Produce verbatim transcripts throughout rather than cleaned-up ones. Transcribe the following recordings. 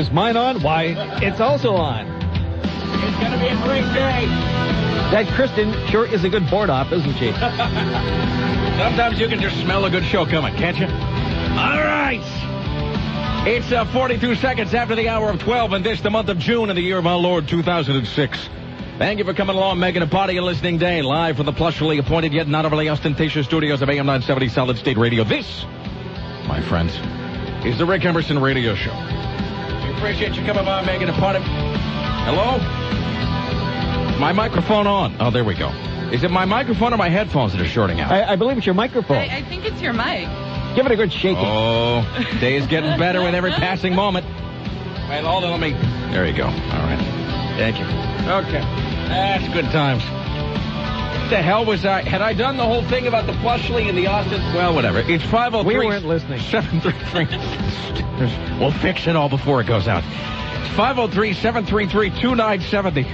Is mine on? Why, it's also on. It's going to be a great day. That Kristen sure is a good board op, isn't she? Sometimes you can just smell a good show coming, can't you? All right. It's uh, forty-two seconds after the hour of twelve, and this the month of June in the year of our Lord, two thousand six. Thank you for coming along, making a party and listening day, live from the plushly appointed yet not overly ostentatious studios of A M nine seventy Solid State Radio. This, my friends, is the Rick Emerson Radio Show. We appreciate you coming by, making a party. Hello? My microphone on. Oh, there we go. Is it my microphone or my headphones that are shorting out? I, I believe it's your microphone. I, I think it's your mic. Give it a good shaking. Oh, day is getting better with every passing moment. Wait, hold on, let me... There you go. All right. Thank you. Okay. That's good times. What the hell was I... Had I done the whole thing about the Plushly and the Austin? Well, whatever. It's five oh three... We weren't listening. seven three three... We'll fix it all before it goes out. It's five oh three, seven three three, two nine seven oh.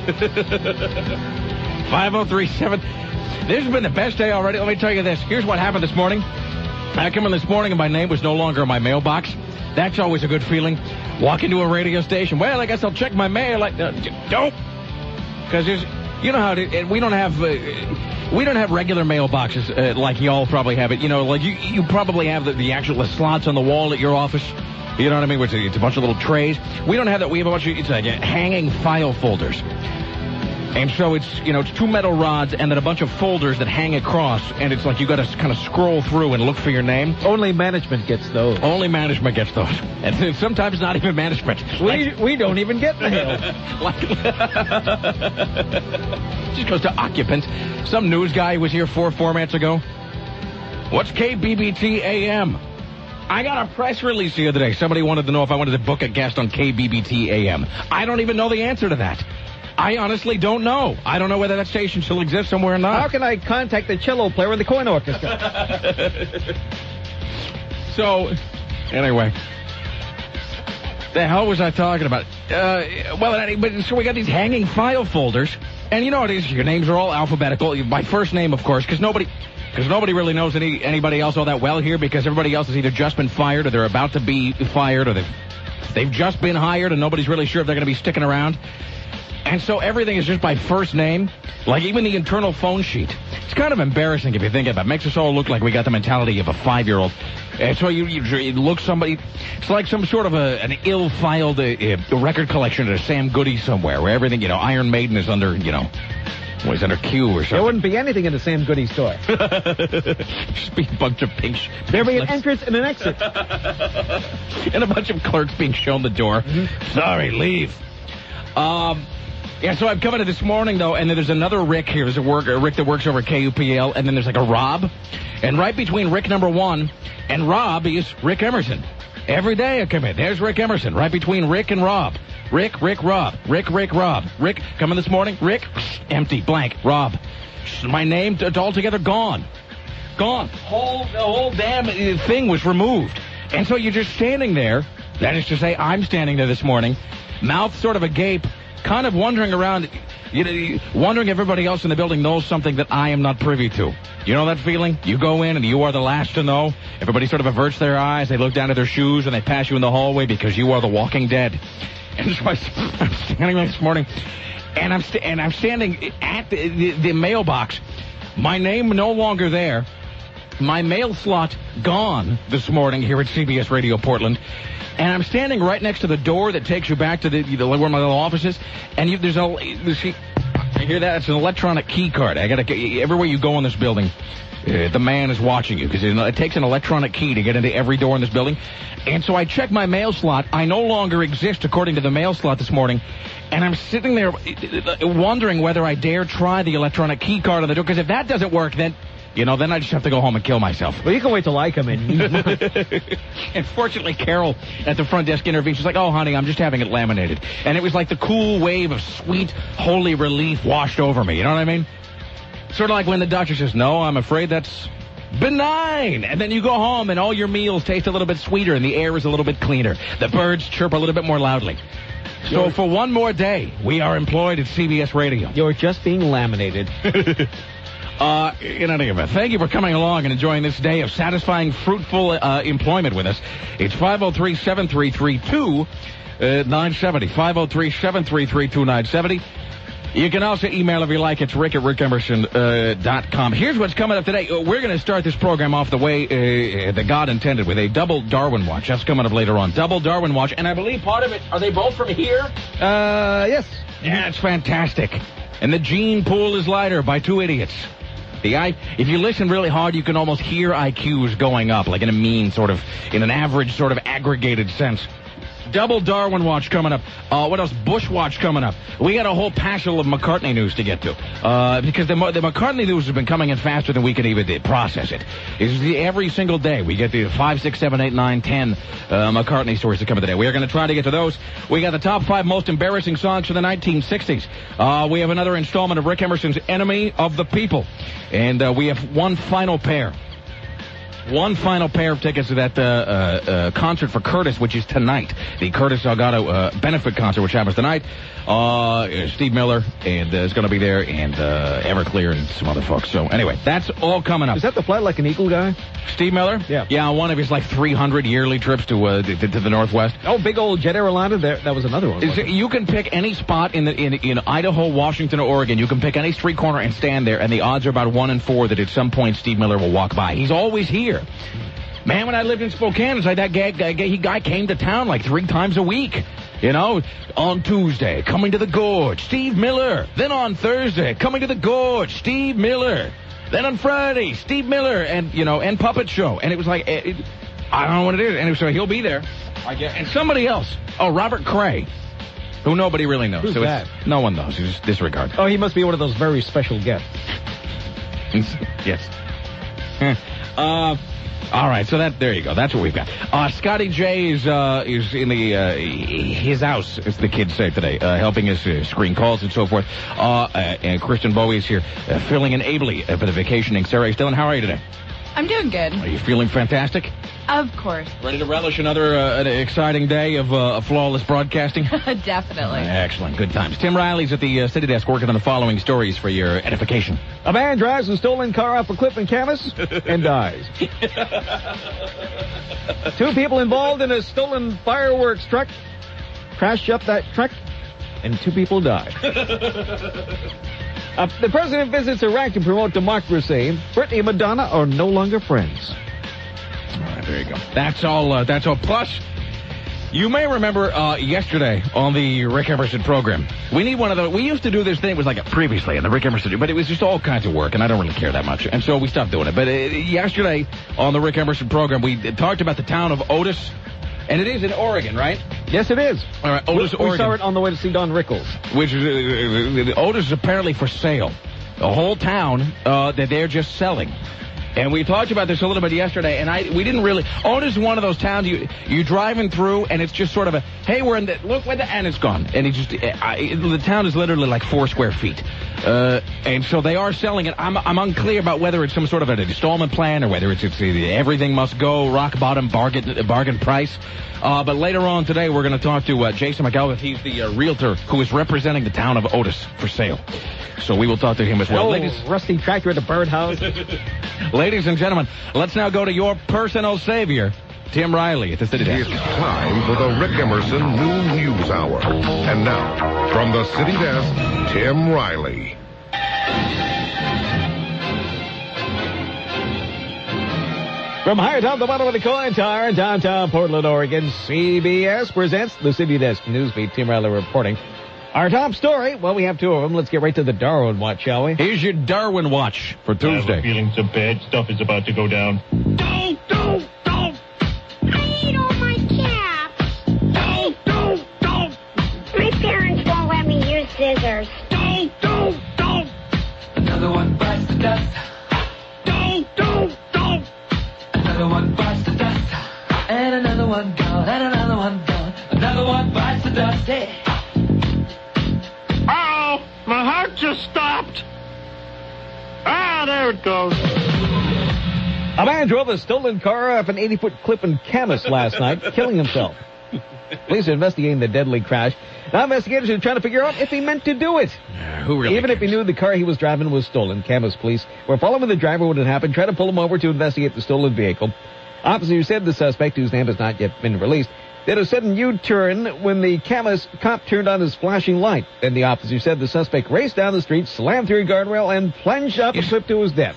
five oh three seven... This has been the best day already. Let me tell you this. Here's what happened this morning. I come in this morning and my name was no longer in my mailbox. That's always a good feeling. Walk into a radio station. Well, I guess I'll check my mail. Like, uh, don't. Because there's... You know how to, we don't have uh, we don't have regular mailboxes uh, like y'all probably have it. You know, like you you probably have the, the actual the slots on the wall at your office. You know what I mean? Which it's a bunch of little trays. We don't have that. We have a bunch of it's like hanging file folders. And so it's, you know, it's two metal rods and then a bunch of folders that hang across. And it's like you got to kind of scroll through and look for your name. Only management gets those. Only management gets those. And sometimes not even management. We like, we don't even get mail. like, just goes to occupants. Some news guy was here four formats ago. What's K B B T A M? I got a press release the other day. Somebody wanted to know if I wanted to book a guest on K B B T A M. I don't even know the answer to that. I honestly don't know. I don't know whether that station still exists somewhere or not. How can I contact the cello player in the coin orchestra? So, anyway. The hell was I talking about? Uh, well, but so we got these hanging file folders. And you know what it is? Your names are all alphabetical. My first name, of course, because nobody... Because nobody really knows any anybody else all that well here because everybody else has either just been fired or they're about to be fired or they've, they've just been hired and nobody's really sure if they're going to be sticking around. And so everything is just by first name, like even the internal phone sheet. It's kind of embarrassing if you think about it. It makes us all look like we got the mentality of a five-year-old. And so you, you, you look somebody, it's like some sort of a, an ill-filed uh, uh, record collection at a Sam Goody somewhere where everything, you know, Iron Maiden is under, you know, well, he's under Q or something. There wouldn't be anything in the Sam Goody store. Just be a bunch of pink... Sh- There'd be an entrance and an exit. And a bunch of clerks being shown the door. Mm-hmm. Sorry, leave. Um... Yeah, so I'm coming to this morning, though, and then there's another Rick here. There's a, work, a Rick that works over at K U P L, and then there's like a Rob. And right between Rick number one and Rob is Rick Emerson. Every day I come in. There's Rick Emerson, right between Rick and Rob. Rick, Rick, Rob. Rick, Rick, Rob. Rick, coming this morning. Rick, empty, blank, Rob. My name, it's altogether gone. Gone. Whole, the whole damn thing was removed. And so you're just standing there. That is to say, I'm standing there this morning, mouth sort of agape, kind of wandering around, you know, wondering if everybody else in the building knows something that I am not privy to. You know that feeling? You go in and you are the last to know. Everybody sort of averts their eyes. They look down at their shoes and they pass you in the hallway because you are the walking dead. And so I, I'm standing there this morning, and I'm st- and I'm standing at the, the, the mailbox. My name no longer there. My mail slot gone this morning here at C B S Radio Portland. And I'm standing right next to the door that takes you back to the, the where my little office is. And you, there's a, there's, I hear that? It's an electronic key card. I gotta, everywhere you go in this building, uh, the man is watching you because it, it takes an electronic key to get into every door in this building. And so I check my mail slot. I no longer exist according to the mail slot this morning. And I'm sitting there wondering whether I dare try the electronic key card on the door. Because if that doesn't work, then... You know, then I just have to go home and kill myself. Well, you can wait till I come in. And fortunately, Carol at the front desk intervened. She's like, oh, honey, I'm just having it laminated. And it was like the cool wave of sweet, holy relief washed over me. You know what I mean? Sort of like when the doctor says, no, I'm afraid that's benign. And then you go home and all your meals taste a little bit sweeter and the air is a little bit cleaner. The birds chirp a little bit more loudly. So for one more day, we are employed at C B S Radio. You're just being laminated. Uh, in any event, thank you for coming along and enjoying this day of satisfying, fruitful uh, employment with us. It's five oh three, seven three three, two nine seven oh. five oh three, seven three three, two nine seven oh. You can also email if you like. It's rick at rick emerson dot com. Uh, Here's what's coming up today. We're going to start this program off the way uh, that God intended, with a double Darwin Watch. That's coming up later on. Double Darwin Watch. And I believe part of it, are they both from here? Uh, yes. Yeah, it's fantastic. And the gene pool is lighter by two idiots. The I, if you listen really hard, you can almost hear I Qs going up, like in a mean sort of, in an average sort of aggregated sense. Double Darwin Watch coming up. Uh, what else? Bush Watch coming up. We got a whole passel of McCartney news to get to. Uh, because the, the McCartney news has been coming in faster than we can even process it. It's the, every single day we get the five, six, seven, eight, nine, ten uh, McCartney stories that come today. We are going to try to get to those. We got the top five most embarrassing songs from the nineteen sixties. Uh, we have another installment of Rick Emerson's Enemy of the People. And uh, we have one final pair. One final pair of tickets to that uh, uh, uh, concert for Curtis, which is tonight. The Curtis Salgado uh, benefit concert, which happens tonight. Uh, Steve Miller and uh, is going to be there, and uh, Everclear and some other folks. So anyway, that's all coming up. Is that the Fly Like an Eagle guy? Steve Miller? Yeah. Yeah, on one of his like three hundred yearly trips to, uh, to to the Northwest. Oh, big old jet airliner. There, that was another one. Is it, you can pick any spot in the in in Idaho, Washington, or Oregon. You can pick any street corner and stand there, and the odds are about one in four that at some point Steve Miller will walk by. He's always here. Man, when I lived in Spokane, it's like that guy, guy, he guy came to town like three times a week. You know, on Tuesday, coming to the Gorge, Steve Miller. Then on Thursday, coming to the Gorge, Steve Miller. Then on Friday, Steve Miller, and, you know, and Puppet Show. And it was like, it, it, I don't know what it is. And so he'll be there. I guess. And somebody else. Oh, Robert Cray, who nobody really knows. Who's so that? It's, no one knows. It's disregard. Oh, he must be one of those very special guests. Yes. uh... All right, so that there you go. That's what we've got. Uh, Scotty J is uh, is in the uh, his house, as the kids say today, uh, helping us uh, screen calls and so forth. Uh, uh, and Kristen Bowie is here, uh, filling in ably uh, for the vacationing Sarah Dillon. How are you today? I'm doing good. Are you feeling fantastic? Of course. Ready to relish another uh, an exciting day of uh, flawless broadcasting? Definitely. Uh, excellent. Good times. Tim Riley's at the uh, city desk working on the following stories for your edification. A man drives a stolen car off a cliff in Camas and dies. Two people involved in a stolen fireworks truck crashed up that truck, and two people died. Uh, the president visits Iraq to promote democracy. Britney and Madonna are no longer friends. All right, there you go. That's all. Uh, that's all. Plus, you may remember uh, yesterday on the Rick Emerson program, we need one of the. We used to do this thing. It was like a previously in the Rick Emerson, but it was just all kinds of work, and I don't really care that much, and so we stopped doing it. But uh, yesterday on the Rick Emerson program, we talked about the town of Otis. And it is in Oregon, right? Yes, it is. All right, Otis, we, Oregon. We saw it on the way to see Don Rickles. Which is, uh, Otis is apparently for sale. The whole town uh, that they're just selling. And we talked about this a little bit yesterday, and I we didn't really... Otis is one of those towns you, you're driving through, and it's just sort of a, hey, we're in the... Look, where the... And it's gone. And it just... I, it, the town is literally like four square feet. Uh, and so they are selling it. I'm I'm unclear about whether it's some sort of an installment plan or whether it's, it's everything must go, rock bottom, bargain bargain price. Uh, but later on today, we're going to talk to uh, Jason McElvith. He's the uh, realtor who is representing the town of Otis for sale. So we will talk to him as well. Oh, Ladies, rusty tractor at the birdhouse. Ladies and gentlemen, let's now go to your personal savior, Tim Riley at the City Desk. It's time for the Rick Emerson Noon News Hour. And now, from the City Desk, Tim Riley. From high atop the bottom of the coin tower in downtown Portland, Oregon, C B S presents the City Desk Newsbeat. Tim Riley reporting. Our top story, well, we have two of them. Let's get right to the Darwin Watch, shall we? Here's your Darwin Watch for Tuesday. I'm feeling so bad. Stuff is about to go down. Don't, don't, don't. I ate all my caps. Don't, don't, don't. My parents won't let me use scissors. Don't, don't, don't. Another one bites the dust. Don't, don't, don't. Another one bites the dust. And another one gone. And another one gone. Another one bites the dust. Hey. Oh, my heart just stopped. Ah, there it goes. A man drove a stolen car off an eighty-foot cliff in Camas last night, killing himself. Police are investigating the deadly crash. Now investigators are trying to figure out if he meant to do it. Uh, who really Even if he cares? knew the car he was driving was stolen, Camas police were following the driver when it happened, trying to pull him over to investigate the stolen vehicle. Officers said the suspect, whose name has not yet been released, did a sudden U-turn when the Camas cop turned on his flashing light. Then the officer said the suspect raced down the street, slammed through a guardrail, and plunged off a cliff to his death.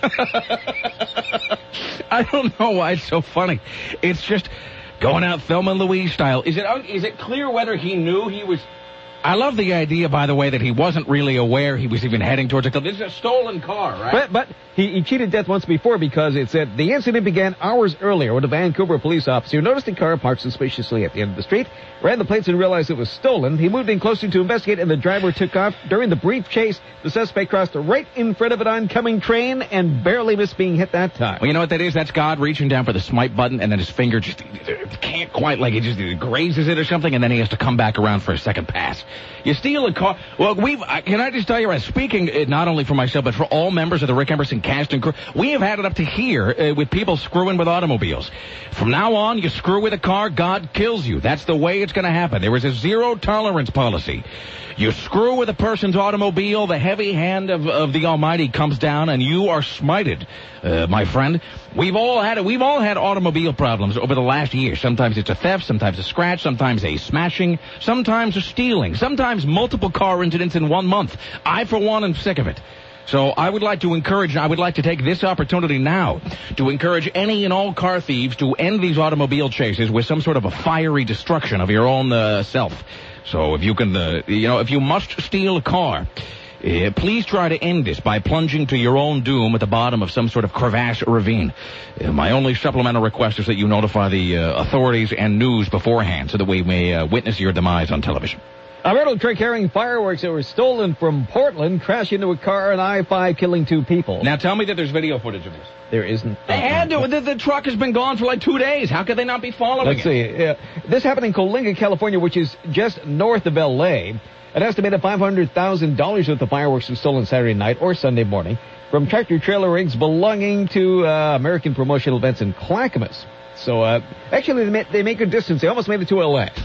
I don't know why it's so funny. It's just going out Thelma and Louise style. Is it is it clear whether he knew he was... I love the idea, by the way, that he wasn't really aware he was even heading towards a cliff. This is a stolen car, right? But, but he, he cheated death once before because it said the incident began hours earlier when a Vancouver police officer noticed a car parked suspiciously at the end of the street, ran the plates and realized it was stolen. He moved in closer to investigate and the driver took off. During the brief chase, the suspect crossed right in front of an oncoming train and barely missed being hit that time. Well, you know what that is? That's God reaching down for the smite button, and then his finger just can't quite, like, it just grazes it or something, and then he has to come back around for a second pass. You steal a car. Well, we've, can I just tell you, speaking uh, not only for myself, but for all members of the Rick Emerson cast and crew, we have had it up to here uh, with people screwing with automobiles. From now on, you screw with a car, God kills you. That's the way it's going to happen. There is a zero tolerance policy. You screw with a person's automobile, the heavy hand of, of the Almighty comes down, and you are smited, uh, my friend. We've all had it. We've all had automobile problems over the last year. Sometimes it's a theft, sometimes a scratch, sometimes a smashing, sometimes a stealing, sometimes multiple car incidents in one month. I, for one, am sick of it. So I would like to encourage, I would like to take this opportunity now to encourage any and all car thieves to end these automobile chases with some sort of a fiery destruction of your own uh, self. So if you can, uh, you know, if you must steal a car, uh, please try to end this by plunging to your own doom at the bottom of some sort of crevasse or ravine. Uh, my only supplemental request is that you notify the uh, authorities and news beforehand so that we may uh, witness your demise on television. A rental truck carrying fireworks that were stolen from Portland crashed into a car on I five, killing two people. Now tell me that there's video footage of this. There isn't. They had to. The, the truck has been gone for like two days. How could they not be following Let's it? see. Uh, this happened in Coalinga, California, which is just north of L A. An estimated five hundred thousand dollars worth of fireworks was stolen Saturday night or Sunday morning from tractor-trailer rigs belonging to uh, American Promotional Events in Clackamas. So, uh, actually, they made, they make a distance. They almost made it to L A.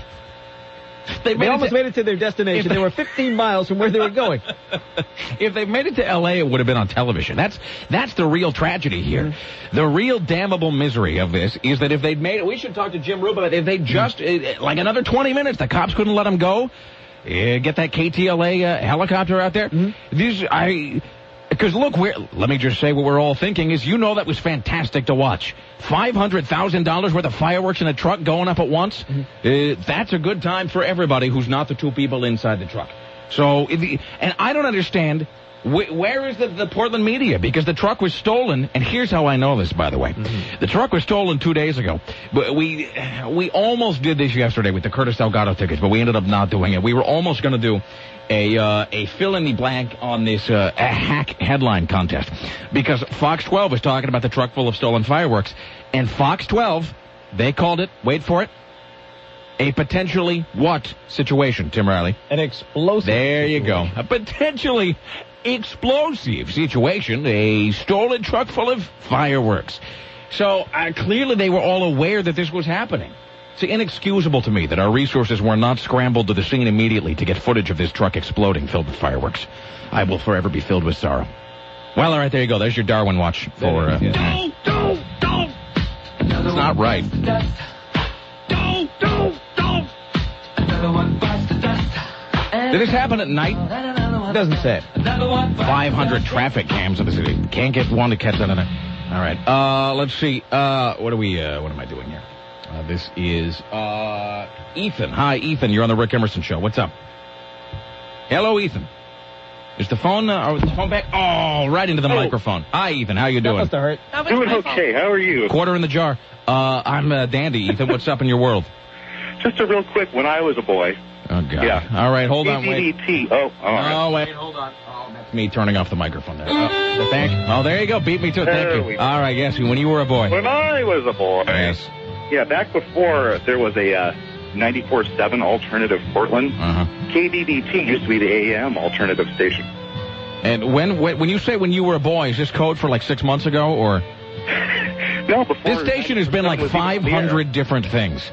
They, They almost to, made it to their destination. They were fifteen miles from where they were going. If they made it to L A, it would have been on television. That's that's the real tragedy here. Mm-hmm. The real damnable misery of this is that if they'd made it, we should talk to Jim Rubin, but if they just, mm-hmm. uh, like another twenty minutes, the cops couldn't let them go, uh, get that K T L A uh, helicopter out there. Mm-hmm. These, I... Because, look, we're, let me just say what we're all thinking is, you know that was fantastic to watch. five hundred thousand dollars worth of fireworks in a truck going up at once. Mm-hmm. Uh, that's a good time for everybody who's not the two people inside the truck. So, if, and I don't understand, wh- where is the, the Portland media? Because the truck was stolen, and here's how I know this, by the way. Mm-hmm. The truck was stolen two days ago. But we we almost did this yesterday with the Curtis Delgado tickets, but we ended up not doing it. We were almost going to do a uh, a fill-in-the-blank on this uh, a hack headline contest, because Fox twelve was talking about the truck full of stolen fireworks, and Fox twelve, they called it, wait for it, a potentially what situation, Tim Riley? An explosive There situation. you go. A potentially explosive situation, a stolen truck full of fireworks. So uh, clearly they were all aware that this was happening. It's inexcusable to me that our resources were not scrambled to the scene immediately to get footage of this truck exploding filled with fireworks. I will forever be filled with sorrow. Well, all right, there you go. There's your Darwin watch for... Uh, Yeah. Don't, don't, don't, it's not right. don't, don't, don't. Another one bites the dust. Did this happen at night? It doesn't say. five hundred traffic cams in the city. Can't get one to catch that on it. All right. Uh, let's see. Uh, what are we, uh, what am I doing here? Uh, this is, uh, Ethan. Hi, Ethan. You're on the Rick Emerson Show. What's up? Hello, Ethan. Is the phone, uh, or the phone back? Oh, right into the Oh. microphone. Hi, Ethan. How you That doing? must have hurt. That was Doing my fault. okay. How are you? Quarter in the jar. Uh, I'm, uh, Dandy. Ethan, what's up in your world? Just a real quick, when I was a boy. Oh, God. Yeah. All right, hold on, wait. A D D T. Oh, all right. Oh, wait, hold on. Oh, that's me turning off the microphone there. Oh, thank Oh, there you go. Beat me to it. There Thank we you. go. All right, yes, when you were a boy. When I was a boy. Yes. Yeah, back before there was a uh, ninety-four seven alternative Portland, Uh-huh. K D D T used to be the A M alternative station. And when, when when you say when you were a boy, is this code for like six months ago, or No, before this station has been like was even five hundred different things.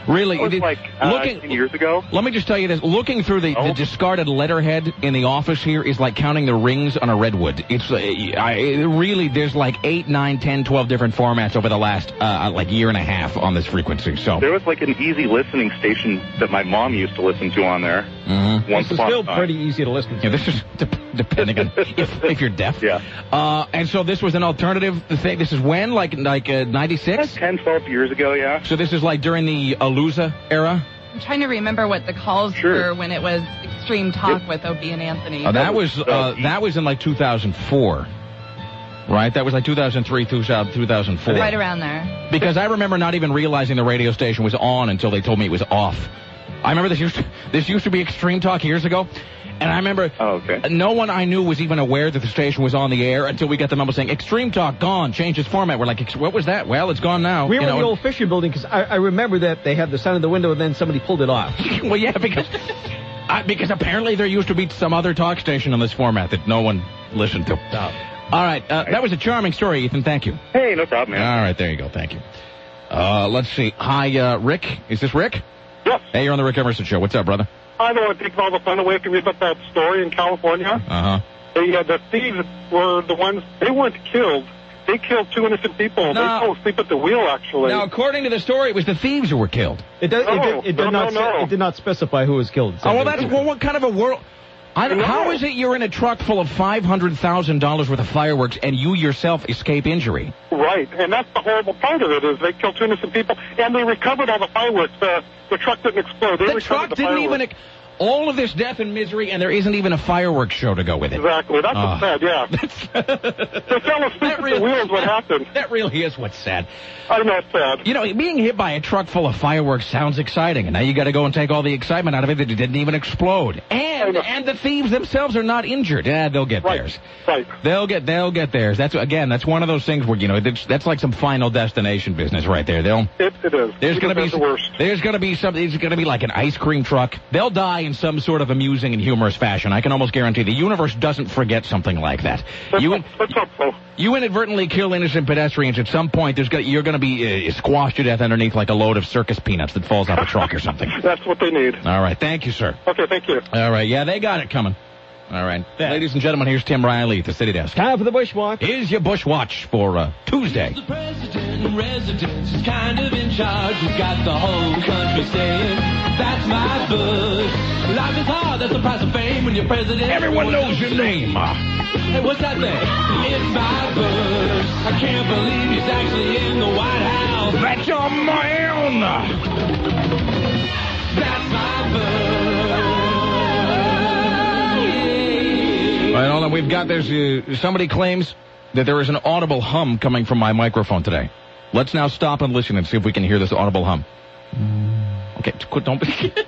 Really, It was it- like uh, looking ten years ago. Let me just tell you this. Looking through the, Oh. the discarded letterhead in the office here is like counting the rings on a redwood. It's uh, I, it really, there's like eight, nine, ten, twelve different formats over the last uh, like year and a half on this frequency. So There was like an easy listening station that my mom used to listen to on there. Mhm. Once This is upon still a time. pretty easy to listen to. Yeah, this is de- depending on if, if you're deaf. Yeah. Uh, and so this was an alternative thing. This is when, like, like uh, ninety-six? ten, twelve years ago, yeah. So this is like during the Alusa era? I'm trying to remember what the calls Sure. were when it was Extreme Talk with Opie and Anthony. Uh, that was was, uh, uh, that was in like two thousand four. Right? That was like two thousand three, two thousand four. Right around there. Because I remember not even realizing the radio station was on until they told me it was off. I remember this used to, this used to be Extreme Talk years ago, and I remember Oh, okay. no one I knew was even aware that the station was on the air until we got the memo saying Extreme Talk gone, change its format. We're like, "Ex- what was that? Well, it's gone now. We You were in know, the old Fisher building because I, I remember that they had the sign in the window and then somebody pulled it off. well, yeah, because uh, because apparently there used to be some other talk station on this format that no one listened to. All right, uh, that was a charming story, Ethan. Thank you. Hey, no problem, man. All right, there you go. Thank you. Uh, let's see. Hi, uh, Rick. Is this Rick? Yes. Hey, you're on the Rick Emerson Show. What's up, brother? I don't want to take all the fun away from you, but that story in California, Uh-huh. they, uh, the thieves were the ones, they weren't killed. They killed two innocent people. No. They fell asleep at the wheel, actually. Now, according to the story, it was the thieves who were killed. It, does, it, No, did, it, did no, not, no, se- no. it did not specify who was killed. It said Oh, well, it that's was- well, what kind of a world? I don't, No. How is it you're in a truck full of five hundred thousand dollars worth of fireworks and you yourself escape injury? Right, and that's the horrible part of it, is they killed two innocent people, and they recovered all the fireworks. The, the truck didn't explode. They The recovered truck the didn't fireworks. even... All of this death and misery, and there isn't even a fireworks show to go with it. Exactly, that's Ah. what's sad, yeah. They fell asleep That at really- the wheel is what happened. That really is what's sad. I know it's sad. You know, being hit by a truck full of fireworks sounds exciting, and now you got to go and take all the excitement out of it that it didn't even explode. And and the thieves themselves are not injured. Yeah, they'll get Right, theirs. right. They'll get they'll get theirs. That's again, that's one of those things where you know that's, that's like some Final Destination business right there. They'll It, it is. there's We gonna be deserve the worst. there's gonna be something. It's gonna be like an ice cream truck. They'll die in some sort of amusing and humorous fashion. I can almost guarantee the universe doesn't forget something like that. Let's, You hope, let's hope so. you inadvertently kill innocent pedestrians. At some point, there's gonna, you're going to be uh, squashed to death underneath like a load of circus peanuts that falls off a truck or something. That's what they need. All right, thank you, sir. Okay, thank you. All right, yeah, they got it coming. All right, Yeah. ladies and gentlemen, here's Tim Riley at the City Desk. Time for the bushwalk. Here's your bush watch for uh, Tuesday. The president in residence is kind of in charge. He's got the whole country saying, that's my bush. Life is hard, that's the price of fame when you're president. Everyone knows your name. Hey, what's that there? It's my bush. I can't believe he's actually in the White House. That's a man. That's my bush. All right, hold on. We've got there's uh, somebody claims that there is an audible hum coming from my microphone today. Let's now stop and listen and see if we can hear this audible hum. Okay, quit, don't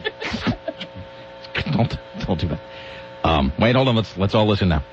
don't don't do that. Um, wait, hold on. Let's let's all listen now.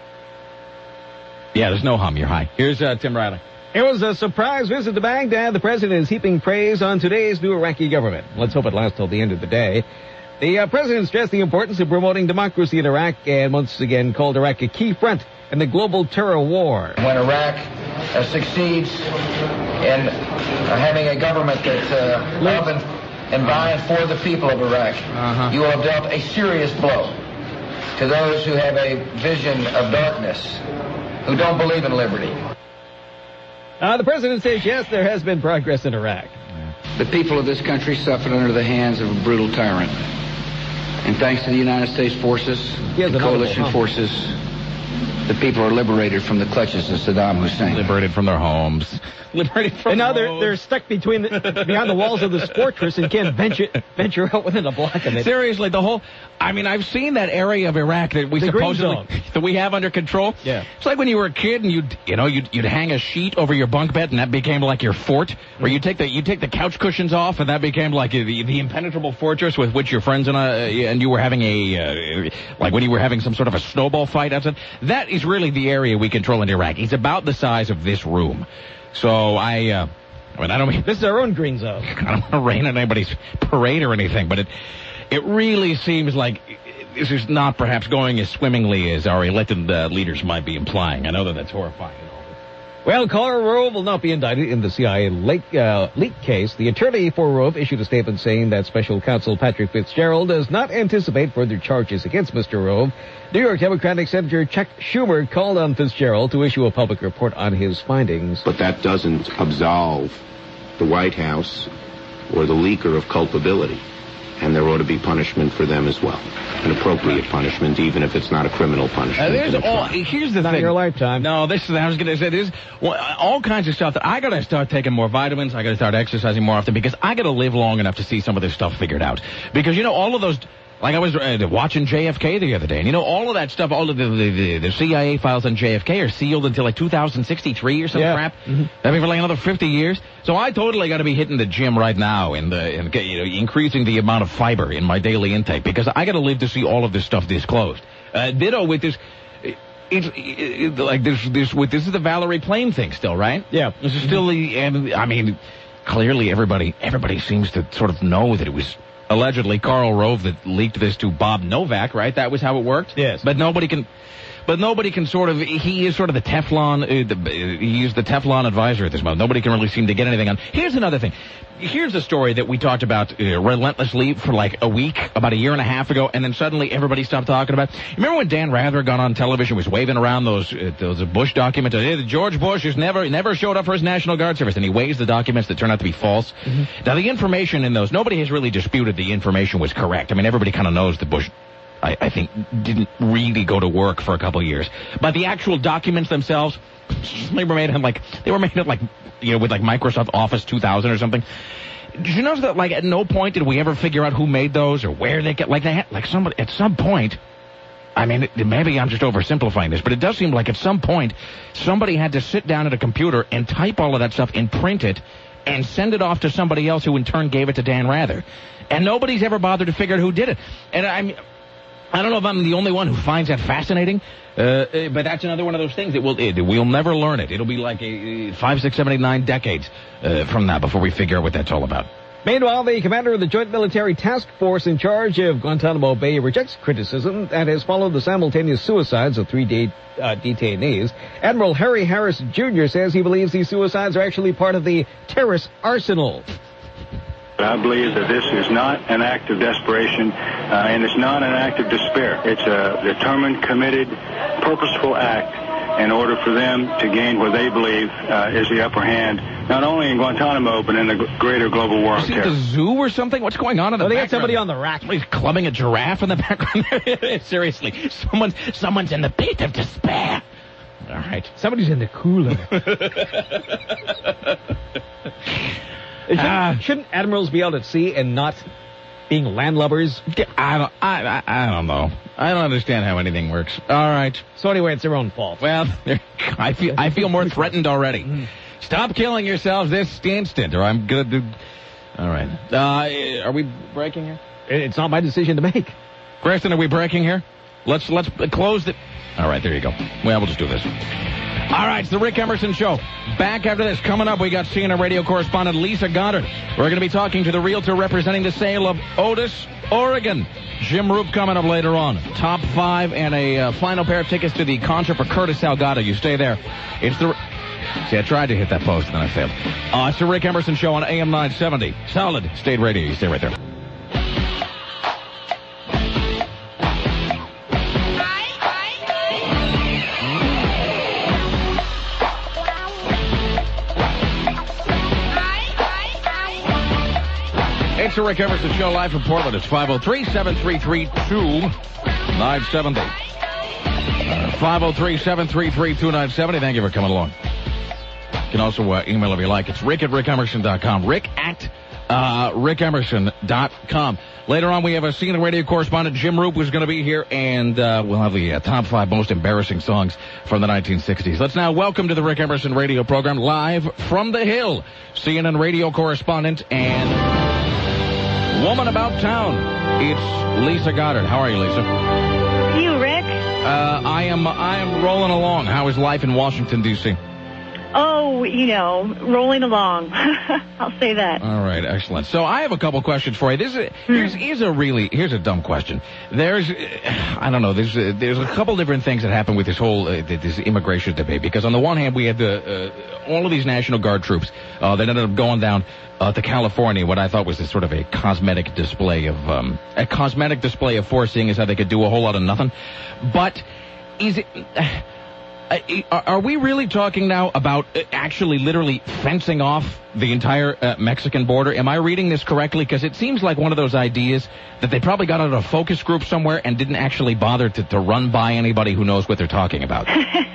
Yeah, there's no hum. You're high. Here's uh, Tim Riley. It was a surprise visit to Baghdad. The president is heaping praise on today's new Iraqi government. Let's hope it lasts till the end of the day. The uh, president stressed the importance of promoting democracy in Iraq and once again called Iraq a key front in the global terror war. When Iraq uh, succeeds in uh, having a government that uh, love and, and by and for the people of Iraq, Uh-huh. you will have dealt a serious blow to those who have a vision of darkness, who don't believe in liberty. Uh, the president says, yes, there has been progress in Iraq. The people of this country suffered under the hands of a brutal tyrant. And thanks to the United States forces, He has the an audible coalition hum. forces, the people are liberated from the clutches of Saddam Hussein. Liberated from their homes. Liberated from And now they're, roads. they're stuck between the, behind the walls of this fortress and can't venture venture out within a block of it. Seriously, the whole... I mean, I've seen that area of Iraq that we The green supposedly... zone. that we have under control. Yeah. It's like when you were a kid and you'd, you know, you'd, you'd hang a sheet over your bunk bed and that became like your fort. Or you take the you take the couch cushions off and that became like the, the impenetrable fortress with which your friends and, uh, and you were having a... Uh, like when you were having some sort of a snowball fight outside. That is really the area we control in Iraq. It's about the size of this room. So I... Uh, I mean, I don't mean... This is our own green zone. I don't want to rain on anybody's parade or anything, but it it really seems like this is not perhaps going as swimmingly as our elected uh, leaders might be implying. I know that that's horrifying and all, Well, Karl Rove will not be indicted in the C I A leak, uh, leak case. The attorney for Rove issued a statement saying that special counsel Patrick Fitzgerald does not anticipate further charges against Mister Rove. New York Democratic Senator Chuck Schumer called on Fitzgerald to issue a public report on his findings. But that doesn't absolve the White House or the leaker of culpability. And there ought to be punishment for them as well. An appropriate punishment, even if it's not a criminal punishment. Uh, there's all, here's the not thing. in your lifetime. No, this is, I was going to say, there's well, all kinds of stuff that I got to start taking more vitamins. I got to start exercising more often because I got to live long enough to see some of this stuff figured out. Because, you know, all of those... Like I was uh, watching J F K the other day, and you know, all of that stuff, all of the, the, the, the C I A files on J F K are sealed until like two thousand sixty-three or some yeah. crap. Mm-hmm. I mean, for like another fifty years. So I totally got to be hitting the gym right now and, uh, and get, you know, increasing the amount of fiber in my daily intake because I got to live to see all of this stuff disclosed. Uh, ditto with this. It's it, it, like this, this, with this is the Valerie Plame thing still, right? Yeah. This is still the, and I mean, clearly everybody, everybody seems to sort of know that it was allegedly Karl Rove that leaked this to Bob Novak, right? That was how it worked? Yes. But nobody can... But nobody can sort of, he is sort of the Teflon, uh, the, he is the Teflon advisor at this moment. Nobody can really seem to get anything on. Here's another thing. Here's a story that we talked about uh, relentlessly for like a week, about a year and a half ago, and then suddenly everybody stopped talking about it. Remember when Dan Rather got on television, was waving around those uh, those Bush documents? Uh, George Bush has never never showed up for his National Guard service, and he waves the documents that turn out to be false. Mm-hmm. Now, the information in those, nobody has really disputed the information was correct. I mean, everybody kind of knows that Bush... I, I think, didn't really go to work for a couple of years. But the actual documents themselves, they were made in like, they were made in like, you know, with like Microsoft Office two thousand or something. Did you notice that, like, at no point did we ever figure out who made those or where they get, like, they had, like, somebody, at some point, I mean, it, maybe I'm just oversimplifying this, but it does seem like at some point, somebody had to sit down at a computer and type all of that stuff and print it and send it off to somebody else who in turn gave it to Dan Rather. And nobody's ever bothered to figure out who did it. And I mean... I don't know if I'm the only one who finds that fascinating, uh, but that's another one of those things that we'll, it, we'll never learn it. It'll be like a, a five, six, seven, eight, nine decades uh, from now before we figure out what that's all about. Meanwhile, the commander of the Joint Military Task Force in charge of Guantanamo Bay rejects criticism that has followed the simultaneous suicides of three de- uh, detainees. Admiral Harry Harris Junior says he believes these suicides are actually part of the terrorist arsenal. I believe that this is not an act of desperation, uh, and it's not an act of despair. It's a determined, committed, purposeful act in order for them to gain what they believe uh, is the upper hand, not only in Guantanamo, but in the greater global war on terror. Is it the zoo or something? What's going on in the oh, they background? got somebody on the rack. Somebody's clubbing a giraffe in the background. Seriously, someone's, someone's in the pit of despair. All right. Somebody's in the cooler. Shouldn't, uh, shouldn't admirals be out at sea and not being landlubbers? I don't. I, I. I don't know. I don't understand how anything works. All right. So anyway, it's their own fault. Well, I feel. I feel more threatened already. Mm. Stop killing yourselves this instant, or I'm gonna do. All right. Uh, are we breaking here? It's not my decision to make. Preston, are we breaking here? Let's let's close the. All right. There you go. Well, we'll just do this. All right, it's the Rick Emerson Show. Back after this. Coming up, we got C N N radio correspondent Lisa Goddard. We're going to be talking to the realtor representing the sale of Otis, Oregon. Jim Roop coming up later on. Top five and a uh, final pair of tickets to the concert for Curtis Salgado. You stay there. It's the... See, I tried to hit that post and then I failed. Uh, it's the Rick Emerson Show on A M nine seventy. Solid State Radio. You stay right there. It's the Rick Emerson Show live from Portland. It's five oh three, seven three three, two nine seven oh. Uh, five oh three, seven three three, two nine seven oh. Thank you for coming along. You can also uh, email if you like. It's rick at rick emerson dot com. Rick at uh, rick emerson dot com. Later on, we have a C N N radio correspondent, Jim Roop, who's going to be here, and uh, we'll have the uh, top five most embarrassing songs from the nineteen sixties. Let's now welcome to the Rick Emerson radio program, live from the Hill, C N N radio correspondent and woman about town. It's Lisa Goddard. How are you, Lisa? You, Rick? Uh, I am. I am rolling along. How is life in Washington, D C? Oh, you know, rolling along. I'll say that. All right, excellent. So I have a couple questions for you. This is here's, here's a really here's a dumb question. There's I don't know. There's a, there's a couple different things that happen with this whole uh, this immigration debate. Because on the one hand, we had the uh, all of these National Guard troops uh, that ended up going down uh, to California. What I thought was this sort of a cosmetic display of um, a cosmetic display of force, seeing as how they could do a whole lot of nothing. But is it? Uh, Are we really talking now about actually literally fencing off the entire uh, Mexican border? Am I reading this correctly? Because it seems like one of those ideas that they probably got out of a focus group somewhere and didn't actually bother to, to run by anybody who knows what they're talking about.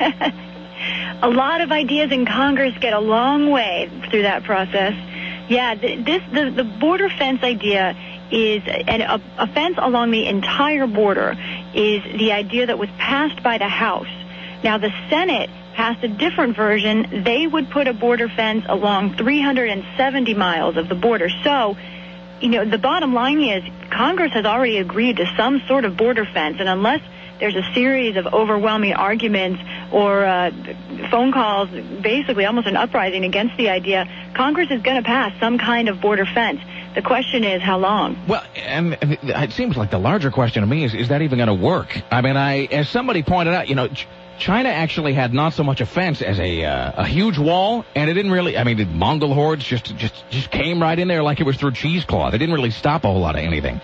A lot of ideas in Congress get a long way through that process. Yeah, th- this the, the border fence idea is an, a, a fence along the entire border is the idea that was passed by the House. Now, the Senate passed a different version. They would put a border fence along three hundred seventy miles of the border. So, you know, the bottom line is Congress has already agreed to some sort of border fence, and unless there's a series of overwhelming arguments or uh, phone calls, basically almost an uprising against the idea, Congress is going to pass some kind of border fence. The question is, how long? Well, and it seems like the larger question to me is, is that even going to work? I mean, I, as somebody pointed out, you know, China actually had not so much a fence as a uh, a huge wall, and it didn't really, I mean, the Mongol hordes just, just, just came right in there like it was through cheesecloth. It didn't really stop a whole lot of anything.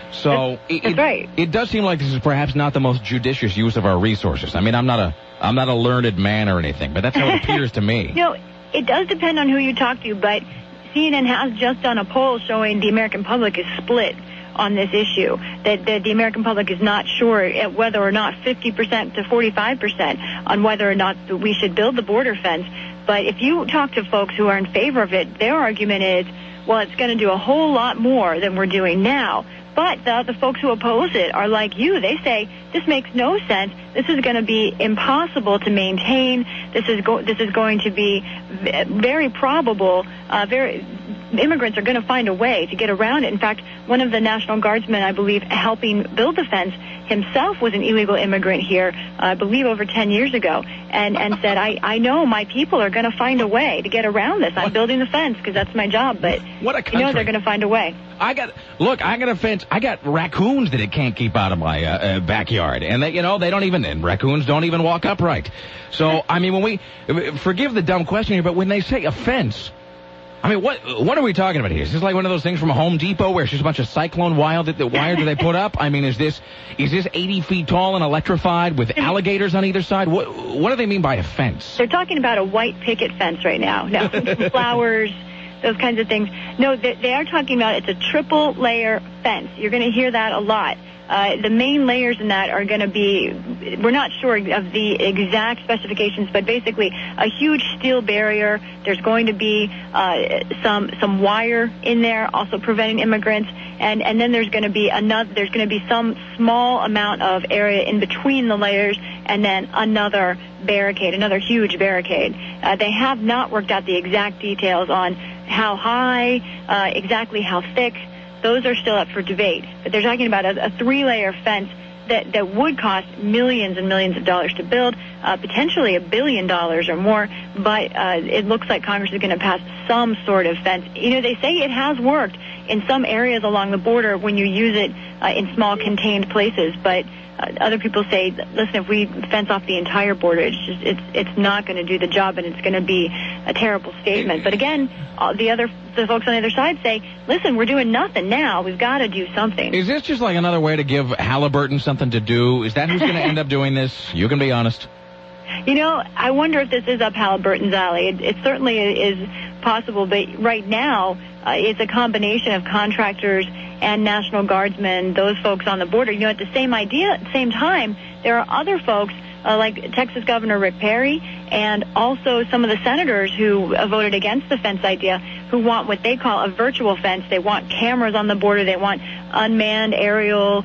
So that's, that's it, right. it does seem like this is perhaps not the most judicious use of our resources. I mean, I'm not a I'm not a learned man or anything, but that's how it appears to me. You know, it does depend on who you talk to, but C N N has just done a poll showing the American public is split on this issue, that, that the American public is not sure whether or not fifty percent to forty-five percent on whether or not we should build the border fence. But if you talk to folks who are in favor of it, their argument is, well, it's going to do a whole lot more than we're doing now. But the, the folks who oppose it are like you. They say, this makes no sense. This is going to be impossible to maintain. This is go- this is going to be v- very probable. Uh, very immigrants are going to find a way to get around it. In fact, one of the National Guardsmen, I believe, helping build the fence himself was an illegal immigrant here, uh, I believe over ten years ago, and, and said, I, I know my people are going to find a way to get around this. I'm building the fence because that's my job, but what a country. You know they're going to find a way. I got, look, I got a fence. I got raccoons that it can't keep out of my uh, uh, backyard. And, they, you know, they don't even, and raccoons don't even walk upright. So, I mean, when we, forgive the dumb question here, but when they say a fence, I mean, what what are we talking about here? Is this like one of those things from a Home Depot where it's just a bunch of cyclone wire that, the wire that they put up? I mean, is this is this eighty feet tall and electrified with alligators on either side? What what do they mean by a fence? They're talking about a white picket fence right now. No, flowers, those kinds of things. No, they, they are talking about it's a triple layer fence. You're going to hear that a lot. Uh, the main layers in that are going to be, we're not sure of the exact specifications, but basically a huge steel barrier. There's going to be uh, some some wire in there, also preventing immigrants, and and then there's going to be another. There's going to be some small amount of area in between the layers, and then another barricade, another huge barricade. Uh, they have not worked out the exact details on how high, uh, exactly how thick. Those are still up for debate. But they're talking about a, a three-layer fence that, that would cost millions and millions of dollars to build, uh, potentially a billion dollars or more. But uh, it looks like Congress is going to pass some sort of fence. You know, they say it has worked in some areas along the border when you use it uh, in small contained places. But uh, other people say, listen, if we fence off the entire border, it's just it's it's not going to do the job, and it's going to be a terrible statement. But again, uh, the other the folks on the other side say, listen, we're doing nothing now. We've got to do something. Is this just like another way to give Halliburton something to do? Is that who's going to end up doing this? You can be honest. You know, I wonder if this is up Halliburton's alley. It, it certainly is possible, but right now uh, it's a combination of contractors and National Guardsmen, those folks on the border. You know, at the same idea, at the same time, there are other folks uh, like Texas Governor Rick Perry and also some of the senators who uh, voted against the fence idea who want what they call a virtual fence. They want cameras on the border. They want unmanned aerial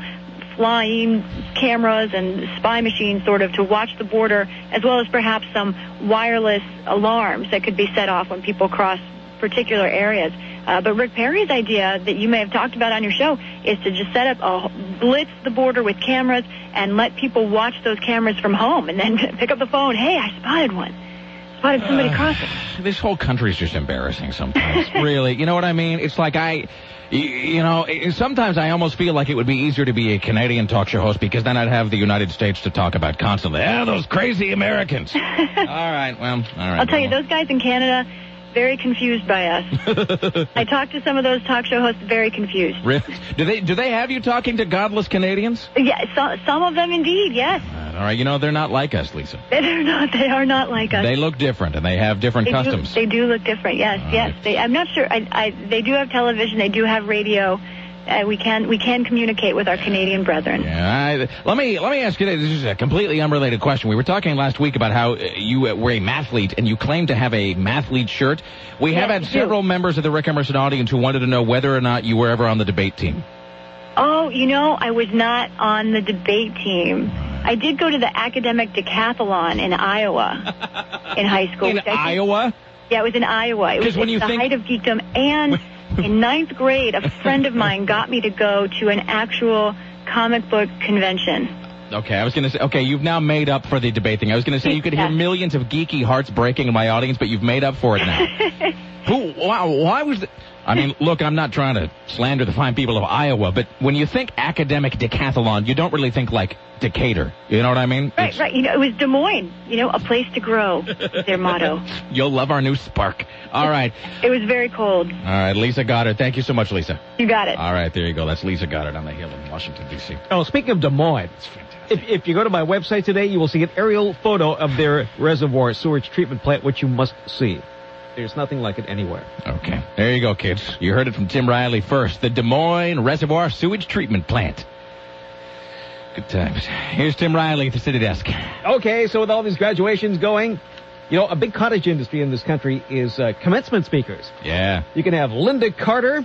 flying cameras and spy machines sort of to watch the border, as well as perhaps some wireless alarms that could be set off when people cross particular areas. Uh, but Rick Perry's idea that you may have talked about on your show is to just set up a blitz the border with cameras and let people watch those cameras from home and then pick up the phone, hey, I spotted one. spotted somebody Uh, crossing. This whole country's just embarrassing sometimes. Really. You know what I mean? It's like I... y- You know, i- sometimes I almost feel like it would be easier to be a Canadian talk show host because then I'd have the United States to talk about constantly. Ah, those crazy Americans. All right, well, all right. I'll tell you, well. those guys in Canada, very confused by us. I talked to some of those talk show hosts, very confused. Really? Do they do they have you talking to godless Canadians? Yeah, so, some of them indeed, yes. All right, you know, they're not like us, Lisa. They're not. They are not like us. They look different, and they have different They do- customs. they do look different. Yes, yes. They, I'm not sure. I, I, they do have television. They do have radio. Uh, we can we can communicate with our Canadian brethren. Yeah, I, let me let me ask you this. This is a completely unrelated question. We were talking last week about how uh, you uh, were a mathlete, and you claim to have a mathlete shirt. We have Yes, had we do. several members of the Rick Emerson audience who wanted to know whether or not you were ever on the debate team. Oh, you know, I was not on the debate team. I did go to the academic decathlon in Iowa in high school. In which I think- Iowa? Yeah, it was in Iowa. It was 'Cause when at you the think- height of geekdom. And in ninth grade, a friend of mine got me to go to an actual comic book convention. Okay, I was going to say, okay, you've now made up for the debate thing. I was going to say you could hear millions of geeky hearts breaking in my audience, but you've made up for it now. Who, wow, why was the, I mean, look, I'm not trying to slander the fine people of Iowa, but when you think academic decathlon, you don't really think like Decatur. You know what I mean? Right, right. You know, it was Des Moines. You know, a place to grow, is their motto. You'll love our new Spark. All right. It was very cold. All right, Lisa Goddard. Thank you so much, Lisa. You got it. All right, there you go. That's Lisa Goddard on the Hill in Washington, D C Oh, speaking of Des Moines, if, if you go to my website today, you will see an aerial photo of their reservoir sewage treatment plant, which you must see. There's nothing like it anywhere. Okay. There you go, kids. You heard it from Tim Riley first. The Des Moines Reservoir Sewage Treatment Plant. Good times. Here's Tim Riley at the City Desk. Okay, so with all these graduations going, you know, a big cottage industry in this country is uh, commencement speakers. Yeah. You can have Linda Carter,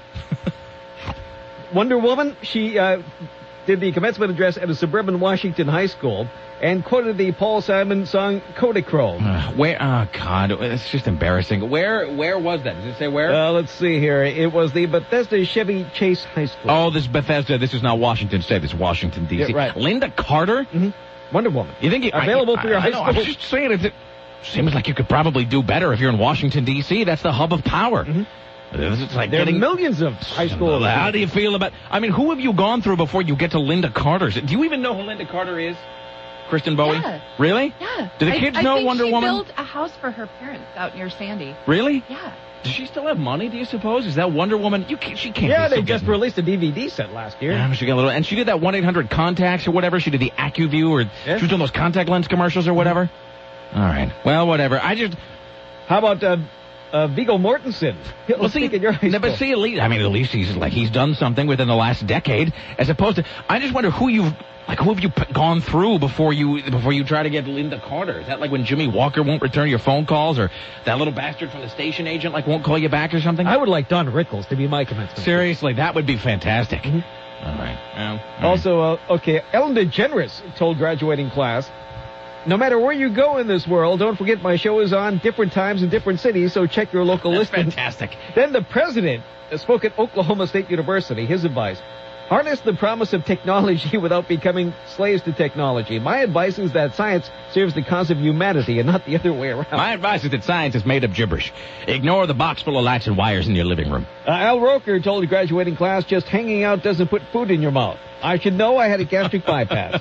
Wonder Woman. She uh, did the commencement address at a suburban Washington high school and quoted the Paul Simon song Kodachrome. Uh, where? Oh, God. It's just embarrassing. Where Where was that? Does it say where? Uh, let's see here. It was the Bethesda Chevy Chase High School. Oh, this is Bethesda. This is not Washington State. This is Washington, D C Yeah, right. Linda Carter? Mm-hmm. Wonder Woman. You think you, Available I, for your I, high I know, school? I'm just saying it. It seems like you could probably do better if you're in Washington, D C That's the hub of power. Mm-hmm. It's like There getting are millions of high school. How do you feel about... I mean, who have you gone through before you get to Linda Carter's? Do you even know who Linda Carter is? Kristen Bowie? Yeah. Really? Yeah. Do the I- kids I know think Wonder she Woman? built a house for her parents out near Sandy. Really? Yeah. Does she still have money, do you suppose? Is that Wonder Woman? You can't, she can't Yeah, be they still just getting- released a D V D set last year. Yeah, she got a little... And she did that one eight hundred contacts or whatever. She did the AccuView or... Yeah. She was doing those contact lens commercials or whatever. All right. Well, whatever. I just... How about uh, uh, Viggo Mortensen? He'll Well, see, speak at your high no, school. but see, at least, I mean, at least he's like he's done something within the last decade, as opposed to. I just wonder who you've like who have you p- gone through before you before you try to get Linda Carter? Is that like when Jimmy Walker won't return your phone calls, or that little bastard from the station agent like won't call you back or something? I would like Don Rickles to be my commencement. Seriously, that would be fantastic. Mm-hmm. All right. Well, all right. Also, uh, okay, Ellen DeGeneres told graduating class, no matter where you go in this world, don't forget my show is on different times in different cities, so check your local That's listings. fantastic. Then the president spoke at Oklahoma State University. His advice, harness the promise of technology without becoming slaves to technology. My advice is that science serves the cause of humanity and not the other way around. My advice is that science is made of gibberish. Ignore the box full of lights and wires in your living room. Uh, Al Roker told a graduating class, just hanging out doesn't put food in your mouth. I should know I had a gastric bypass.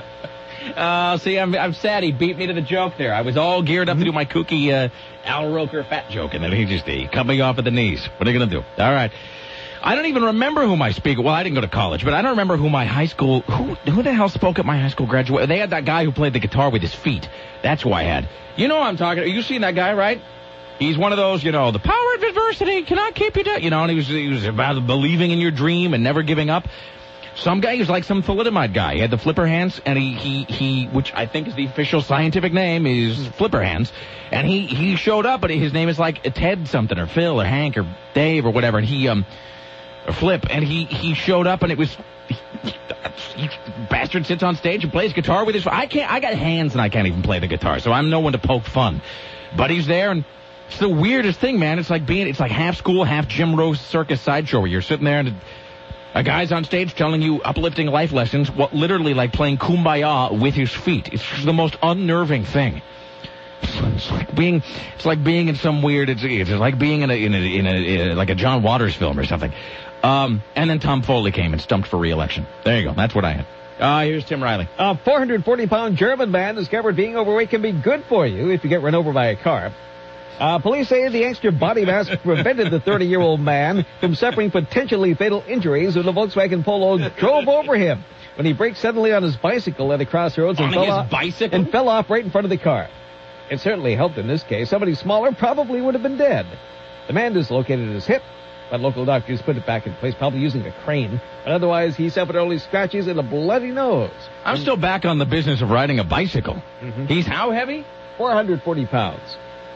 Uh, see, I'm, I'm sad he beat me to the joke there. I was all geared up to do my kooky uh, Al Roker fat joke, and then he just he cut me off at the knees. What are you going to do? All right. I don't even remember who my speaker... Well, I didn't go to college, but I don't remember who my high school... Who who the hell spoke at my high school graduation? They had that guy who played the guitar with his feet. That's who I had. You know what I'm talking... You seen that guy, right? He's one of those, you know, the power of adversity cannot keep you down. You know, and he was, he was about believing in your dream and never giving up. Some guy, he was like some thalidomide guy. He had the flipper hands, and he, he, he, which I think is the official scientific name, is flipper hands. And he, he showed up, but his name is like Ted something, or Phil, or Hank, or Dave, or whatever. And he, um, or Flip, and he, he showed up, and it was, he, he, bastard sits on stage and plays guitar with his, I can't, I got hands, and I can't even play the guitar, so I'm no one to poke fun. But he's there, and it's the weirdest thing, man. It's like being, it's like half school, half Jim Rose circus sideshow, where you're sitting there, and a guy's on stage telling you uplifting life lessons, what literally like playing Kumbaya with his feet. It's just the most unnerving thing. It's like, like being, it's like being in some weird, it's, it's like being in a, in a, in a, in a like a John Waters film or something. Um, and then Tom Foley came and stumped for re-election. There you go. That's what I had. Uh, here's Tim Riley. A four hundred forty pound German man discovered being overweight can be good for you if you get run over by a car. Uh, police say the extra body mass prevented the thirty-year-old man from suffering potentially fatal injuries when the Volkswagen Polo drove over him when he braked suddenly on his bicycle at the crossroads and on fell his off bicycle? and fell off right in front of the car. It certainly helped in this case. Somebody smaller probably would have been dead. The man dislocated his hip, but local doctors put it back in place, probably using a crane. But otherwise, he suffered only scratches and a bloody nose. I'm still back on the business of riding a bicycle. Mm-hmm. He's how heavy? four hundred forty pounds.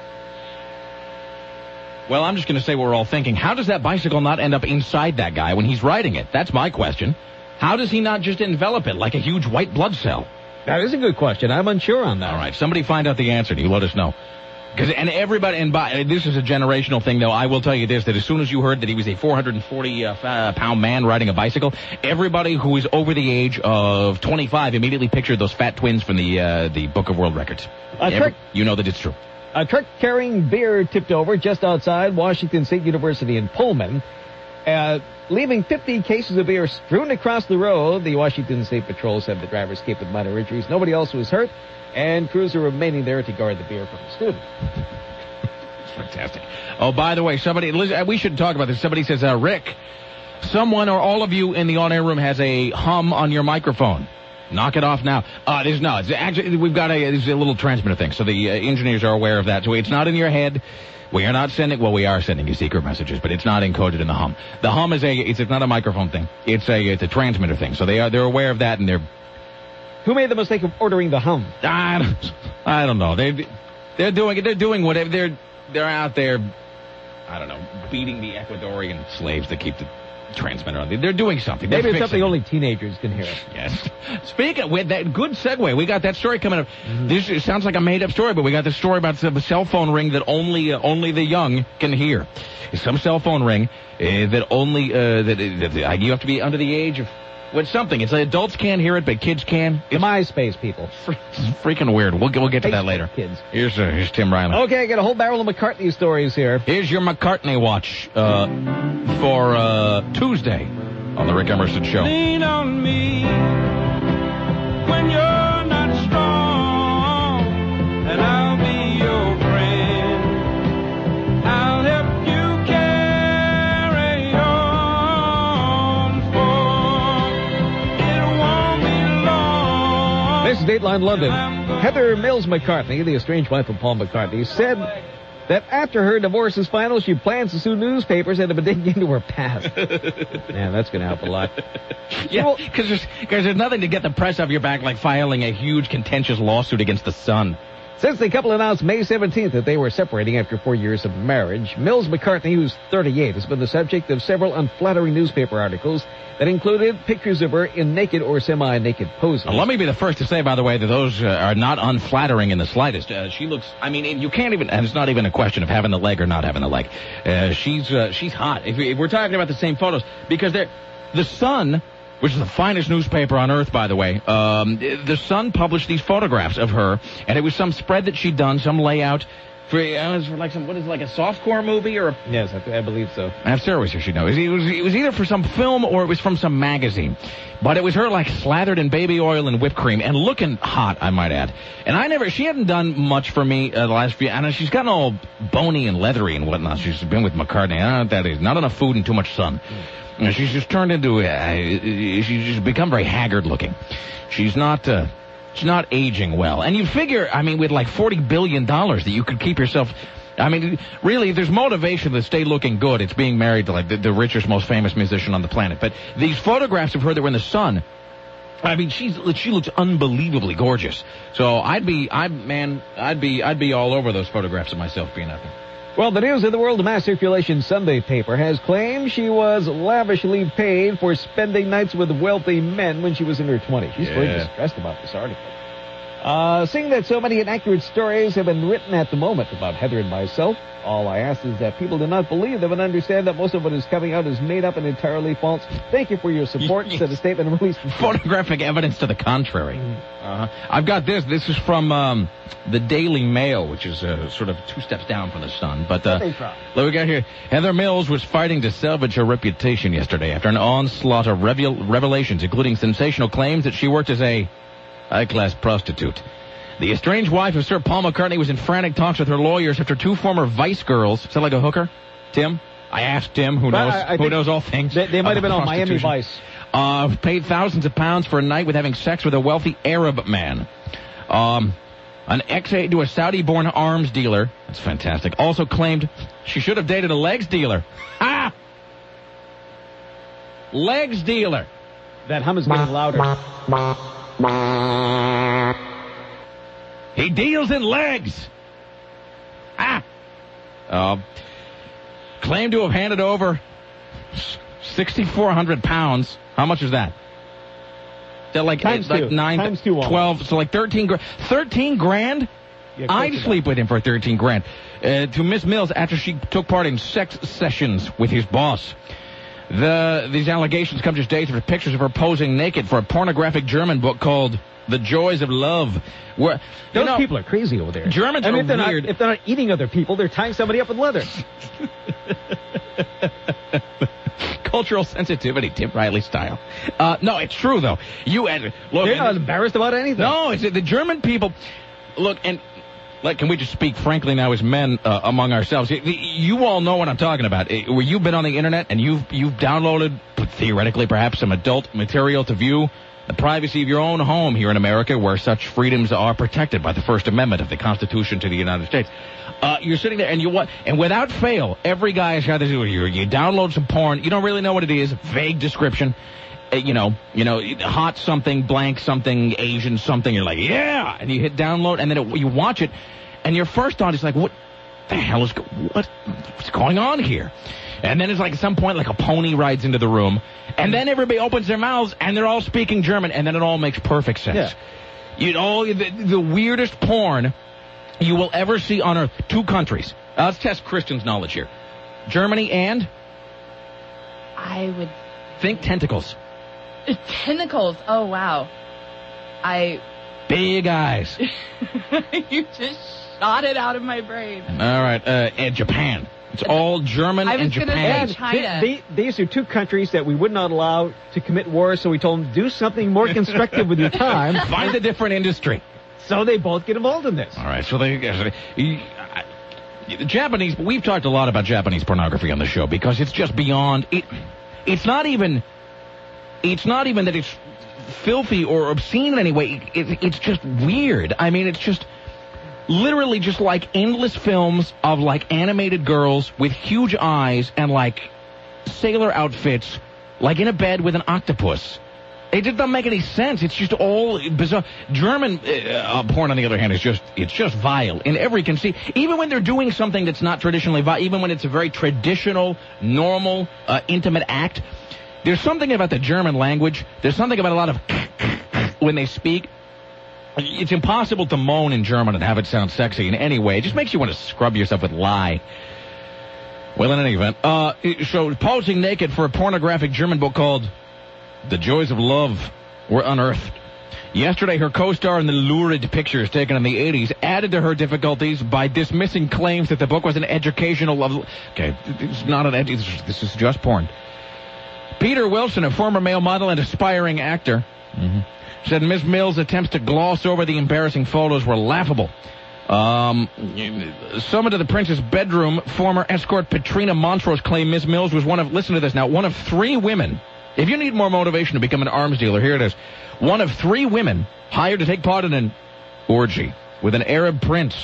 Well, I'm just going to say what we're all thinking. How does that bicycle not end up inside that guy when he's riding it? That's my question. How does he not just envelop it like a huge white blood cell? That is a good question. I'm unsure on that. All right, somebody find out the answer. You let us know. Because and everybody, and by, this is a generational thing, though. I will tell you this, that as soon as you heard that he was a four hundred forty pound man riding a bicycle, everybody who is over the age of twenty-five immediately pictured those fat twins from the uh, the Book of World Records. A Every, truck, you know that it's true. A truck carrying beer tipped over just outside Washington State University in Pullman, uh, leaving fifty cases of beer strewn across the road. The Washington State Patrol said the driver escaped with minor injuries. Nobody else was hurt, and crews are remaining there to guard the beer from the student. Fantastic. Oh, by the way, somebody, we should talk about this. Somebody says, uh, Rick, someone or all of you in the on-air room has a hum on your microphone. Knock it off now. Uh, there's no, it's actually, we've got a, there's a little transmitter thing, so the uh, engineers are aware of that. So it's not in your head. We are not sending, well, we are sending you secret messages, but it's not encoded in the hum. The hum is a, it's, it's not a microphone thing. It's a, it's a transmitter thing. So they are, they're aware of that, and they're... Who made the mistake of ordering the hum? I don't, I don't know. They, they're doing, they're doing whatever, they're, they're out there, I don't know, beating the Ecuadorian slaves that keep the transmitter on. They're doing something. They're Maybe it's something it. only teenagers can hear. Yes. Speaking with that, good segue. We got that story coming up. Mm-hmm. This it sounds like a made-up story, but we got this story about the cell phone ring that only uh, only the young can hear. It's some cell phone ring uh, that only uh, that, that, that you have to be under the age of what something. It's like adults can't hear it, but kids can. The MySpace people. It's freaking weird. We'll we'll get to that later. Kids. Here's uh, here's Tim Riley. Okay, I got a whole barrel of McCartney stories here. Here's your McCartney watch uh, for uh, Tuesday on the Rick Emerson Show. Lean on me when you're not strong, and I'll be your friend. I'll help you carry on, for it won't be long. This is Dateline London. Heather Mills McCartney, the estranged wife of Paul McCartney, said that after her divorce is final, she plans to sue newspapers and to dig into her past. Man, that's going to help a lot. Yeah, because there's, there's nothing to get the press off your back like filing a huge contentious lawsuit against the Sun. Since the couple announced May seventeenth that they were separating after four years of marriage, Mills McCartney, who's thirty-eight, has been the subject of several unflattering newspaper articles that included pictures of her in naked or semi-naked poses. Well, let me be the first to say, by the way, that those uh, are not unflattering in the slightest. Uh, she looks, I mean, you can't even, and it's not even a question of having the leg or not having the leg. Uh, she's uh, she's hot. If, we, if we're talking about the same photos, because they're, the Sun, which is the finest newspaper on earth, by the way, um, the Sun published these photographs of her, and it was some spread that she'd done, some layout for, uh, it was for like some, what is it, like a softcore movie or a... Yes, I, I believe so. If Sarah was here, she'd know. It was, it, was, it was either for some film or it was from some magazine. But it was her, like, slathered in baby oil and whipped cream and looking hot, I might add. And I never, she hadn't done much for me uh, the last few, I know she's gotten all bony and leathery and whatnot. She's been with McCartney. I don't know what that is. Not enough food and too much sun. Mm. She's just turned into, uh, she's just become very haggard looking. She's not, uh, she's not aging well. And you figure, I mean, with like forty billion dollars that you could keep yourself, I mean, really, there's motivation to stay looking good. It's being married to like the, the richest, most famous musician on the planet. But these photographs of her that were in the Sun, I mean, she's she looks unbelievably gorgeous. So I'd be, I man, I'd be, I'd be all over those photographs of myself being out there. Well, the News of the World Mass Circulation Sunday paper has claimed she was lavishly paid for spending nights with wealthy men when she was in her twenties. She's Yeah. very distressed about this article. Uh, seeing that so many inaccurate stories have been written at the moment about Heather and myself, all I ask is that people do not believe them and understand that most of what is coming out is made up and entirely false. Thank you for your support, said a statement released. Photographic evidence to the contrary. Uh-huh. I've got this. This is from um, the Daily Mail, which is uh, sort of two steps down from the Sun. But uh, look, we got here. Heather Mills was fighting to salvage her reputation yesterday after an onslaught of revel- revelations, including sensational claims that she worked as a high-class prostitute. The estranged wife of Sir Paul McCartney was in frantic talks with her lawyers after two former Vice girls. Sound like a hooker, Tim? I asked Tim, who knows I, I who knows all things. They, they might have been on Miami Vice. Uh, paid thousands of pounds for a night with having sex with a wealthy Arab man. Um, an ex-aide to a Saudi-born arms dealer. That's fantastic. Also claimed she should have dated a legs dealer. Ah! Legs dealer. That hum is getting louder. He deals in legs. Ah. Uh, claimed to have handed over six thousand four hundred pounds. How much is that? That like, Times like two. nine, Times two twelve, so like thirteen grand. thirteen grand? Yeah, I'd sleep with him for thirteen grand. Uh, to Miss Mills after she took part in sex sessions with his boss. The These allegations come just days after pictures of her posing naked for a pornographic German book called The Joys of Love. Where, Those know, people are crazy over there. Germans I mean, are if they're weird. Not, if they're not eating other people, they're tying somebody up with leather. Cultural sensitivity, Tim Riley style. Uh, no, it's true, though. You had, look, They're not embarrassed about anything. No, it's the German people. Look, and like, can we just speak frankly now as men uh, among ourselves? You, you all know what I'm talking about. Where you've been on the internet and you've you've downloaded, theoretically, perhaps some adult material to view the privacy of your own home here in America, where such freedoms are protected by the First Amendment of the Constitution to the United States. Uh, you're sitting there and you want, and without fail, every guy has got this. You, you download some porn, you don't really know what it is, vague description. Uh, you know, you know, hot something, blank something, Asian something. You're like, yeah, and you hit download, and then it, you watch it, and your first thought is like, what the hell is what, what's going on here? And then it's like at some point, like a pony rides into the room, and then everybody opens their mouths, and they're all speaking German, and then it all makes perfect sense. Yeah. You know, the, the weirdest porn you will ever see on Earth. Two countries. Uh, let's test Christian's knowledge here. Germany and? I would... Think tentacles. Tentacles. Oh, wow. I... Big eyes. You just shot it out of my brain. All right. Uh, and Japan. It's all German I was and gonna Japan. say China. They, they, these are two countries that we would not allow to commit war, so we told them, do something more constructive with your time. Find a different industry. So they both get involved in this. All right, so they, the Japanese, we've talked a lot about Japanese pornography on the show because it's just beyond, it. It's not even, it's not even that it's filthy or obscene in any way. It, it's just weird. I mean, it's just literally just like endless films of like animated girls with huge eyes and like sailor outfits, like in a bed with an octopus. It just doesn't make any sense. It's just all bizarre. German uh, porn, on the other hand, is just, it's just vile in every conceit. Even when they're doing something that's not traditionally vile, even when it's a very traditional, normal, uh, intimate act, there's something about the German language. There's something about a lot of when they speak. It's impossible to moan in German and have it sound sexy in any way. It just makes you want to scrub yourself with lye. Well, in any event, uh, so posing naked for a pornographic German book called The Joys of Love were unearthed. Yesterday, her co-star in the lurid pictures taken in the eighties added to her difficulties by dismissing claims that the book was an educational love. Okay, it's not an ed- this is just porn. Peter Wilson, a former male model and aspiring actor, mm-hmm, said Miss Mills' attempts to gloss over the embarrassing photos were laughable. Um, summoned to the prince's bedroom, former escort Petrina Montrose claimed Miss Mills was one of, listen to this now, one of three women. If you need more motivation to become an arms dealer, here it is. One of three women hired to take part in an orgy with an Arab prince.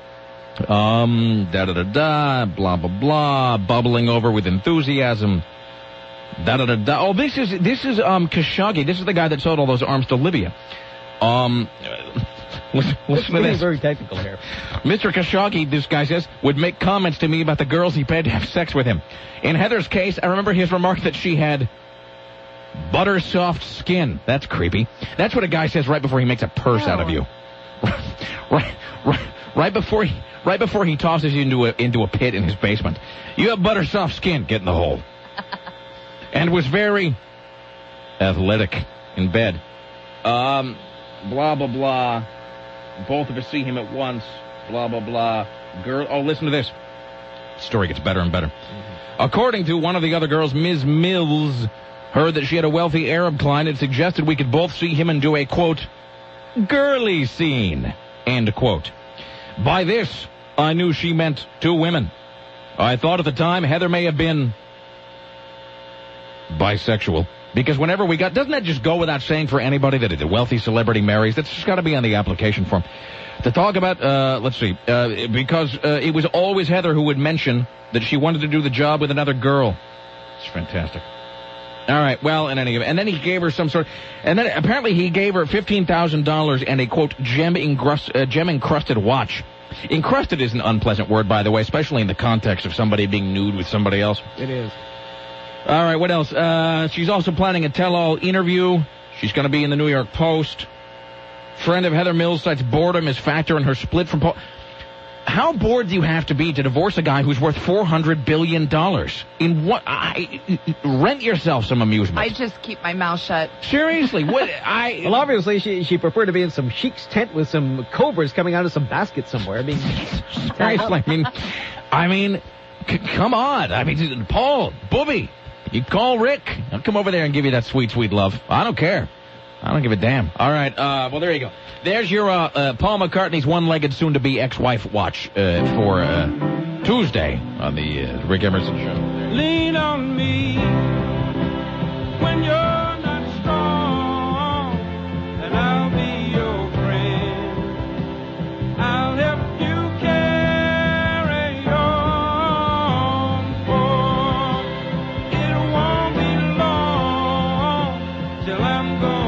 Um, da-da-da-da, blah, blah, blah, bubbling over with enthusiasm. Da-da-da-da. Oh, this is, this is, um, Khashoggi. This is the guy that sold all those arms to Libya. Um, listen, listen to this. Very technical here. Mister Khashoggi, this guy says, would make comments to me about the girls he paid to have sex with him. In Heather's case, I remember his remark that she had butter soft skin. That's creepy. That's what a guy says right before he makes a purse out of you. right, right, right before he, right before he tosses you into a into a pit in his basement. You have butter soft skin. Get in the hole. And was very athletic in bed. Um, blah blah blah. Both of us see him at once. Blah blah blah. Girl, oh, listen to this. Story gets better and better. Mm-hmm. According to one of the other girls, Miz Mills heard that she had a wealthy Arab client and suggested we could both see him and do a, quote, girly scene, end quote. By this, I knew she meant two women. I thought at the time Heather may have been bisexual. Because whenever we got, doesn't that just go without saying for anybody that a wealthy celebrity marries? That's just got to be on the application form. To talk about, uh, let's see, uh, because uh, it was always Heather who would mention that she wanted to do the job with another girl. It's fantastic. All right, well, in any event, and then he gave her some sort, and then apparently he gave her fifteen thousand dollars and a, quote, gem, engrust, uh, gem encrusted watch. Encrusted is an unpleasant word, by the way, especially in the context of somebody being nude with somebody else. It is. All right, what else? Uh, she's also planning a tell-all interview. She's going to be in the New York Post. Friend of Heather Mills cites boredom as factor in her split from Paul. How bored do you have to be to divorce a guy who's worth four hundred billion dollars? In what? I, rent yourself some amusement. I just keep my mouth shut. Seriously, what? I. Well, obviously, she she preferred to be in some sheik's tent with some cobras coming out of some basket somewhere. I mean, seriously, I mean, I mean, c- come on. I mean, Paul, Booby, you call Rick. I'll come over there and give you that sweet, sweet love. I don't care. I don't give a damn. All right. Uh, well, there you go. There's your uh, uh, Paul McCartney's one-legged, soon-to-be ex-wife watch uh, for uh, Tuesday on the uh, Rick Emerson Show. Lean on me when you're not strong, and I'll be your friend. I'll help you carry on, for it won't be long till I'm gone.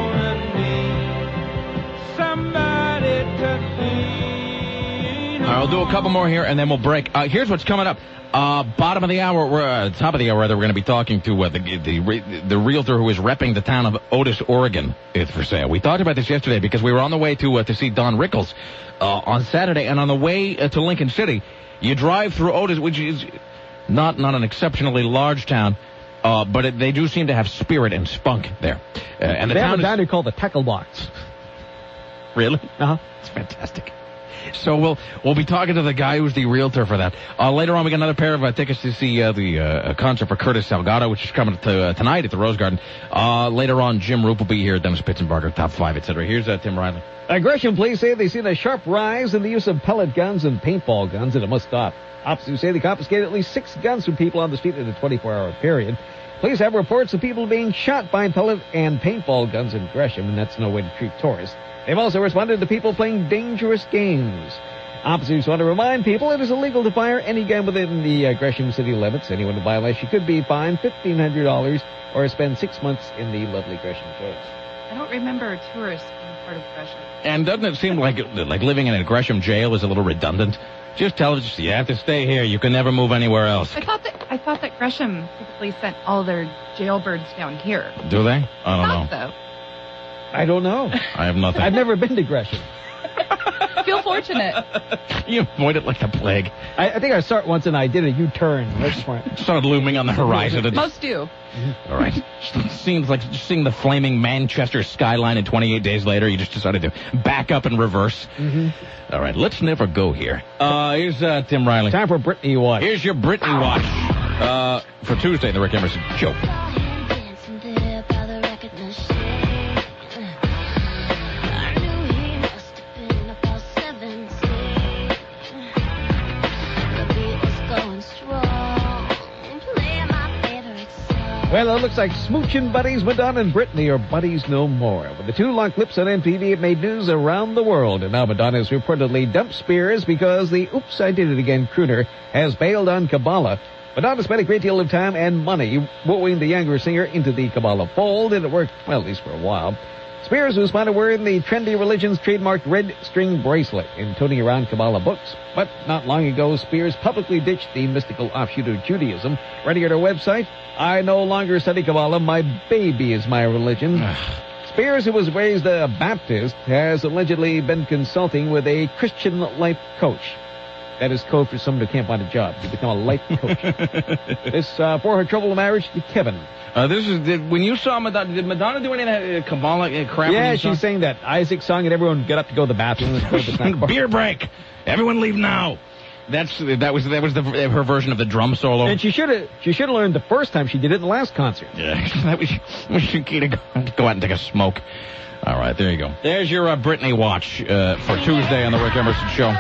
I'll do a couple more here, and then we'll break. Uh, here's what's coming up. Uh, bottom of the hour, we're, uh, top of the hour, rather, we're going to be talking to uh, the, the the realtor who is repping the town of Otis, Oregon. It's for sale. We talked about this yesterday because we were on the way to uh, to see Don Rickles uh, on Saturday, and on the way uh, to Lincoln City, you drive through Otis, which is not not an exceptionally large town, uh, but it, they do seem to have spirit and spunk there. Uh, and the they town have a is diner called the Tackle Box. Really? Uh huh. It's fantastic. So we'll we'll be talking to the guy who's the realtor for that. Uh, later on, we got another pair of uh, tickets to see uh, the uh, concert for Curtis Salgado, which is coming to, uh, tonight at the Rose Garden. Uh, later on, Jim Roop will be here, Dennis Pitzenbarger, Top five, et cetera. Here's uh, Tim Riley. Uh, Gresham police say they've seen a sharp rise in the use of pellet guns and paintball guns, and it must stop. Officers say they confiscated at least six guns from people on the street in a twenty-four hour period. Police have reports of people being shot by pellet and paintball guns in Gresham, and that's no way to treat tourists. They've also responded to people playing dangerous games. Officers want to remind people it is illegal to fire any gun within the uh, Gresham city limits. Anyone in violation could be fined fifteen hundred dollars or spend six months in the lovely Gresham jail. I don't remember tourists being part of Gresham. And doesn't it seem like like living in a Gresham jail is a little redundant? Just tell us you have to stay here. You can never move anywhere else. I thought that I thought that Gresham typically sent all their jailbirds down here. Do they? I don't I know. So. I don't know. I have nothing. I've never been to Gresham. Feel fortunate. You avoid it like the plague. I, I think I saw it once and I did a U-turn. Right front. Started looming on the horizon. Most do. All right. Seems like just seeing the flaming Manchester skyline and twenty-eight days later, you just decided to back up and reverse. Mm-hmm. All right, let's never go here. Uh, here's uh, Tim Riley. Time for Britney Watch. Here's your Britney Watch uh, for Tuesday, the Rick Emerson Show. Well, it looks like smooching buddies Madonna and Britney are buddies no more. With the two long clips on M T V, it made news around the world. And now Madonna has reportedly dumped Spears because the Oops, I Did It Again crooner has bailed on Kabbalah. Madonna spent a great deal of time and money wooing the younger singer into the Kabbalah fold, and it worked, well, at least for a while. Spears was spotted wearing the trendy religion's trademarked red string bracelet in toting around Kabbalah books. But not long ago, Spears publicly ditched the mystical offshoot of Judaism, writing at her website, I no longer study Kabbalah, my baby is my religion. Spears, who was raised a Baptist, has allegedly been consulting with a Christian life coach. That is code for someone who can't find a job to become a life coach. This uh, for her troubled marriage to Kevin. Uh, this is did, when you saw Madonna. Did Madonna do any of that uh, Kabbalah uh, crap? Yeah, she's saying that Isaac sung and everyone get up to go to the bathroom. Beer break. Everyone leave now. That's that was that was the, her version of the drum solo. And she should have she should have learned the first time she did it in the last concert. Yeah, that was she should go, go out and take a smoke. All right, there you go. There's your uh, Britney watch uh, for Tuesday on the Rick Emerson Show.